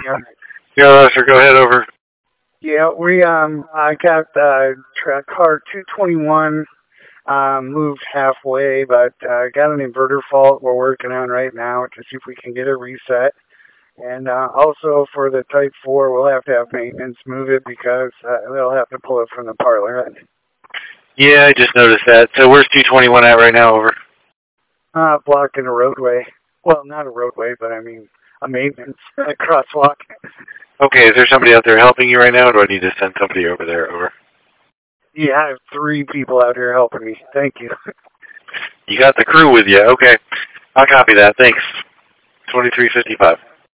Yeah. Yeah, sir, go ahead, over. Yeah, I got track car 221 moved halfway, but got an inverter fault we're working on right now to see if we can get it reset. And also for the Type 4, we'll have to have maintenance move it because they'll have to pull it from the parlor. Yeah, I just noticed that. So where's 221 at right now, over? Blocking a roadway. Well, not a roadway, but I mean a maintenance, a crosswalk. Okay, is there somebody out there helping you right now, or do I need to send somebody over there, over? Yeah, I have 3 people out here helping me. Thank you. You got the crew with you. Okay. I'll copy that. Thanks. 2355.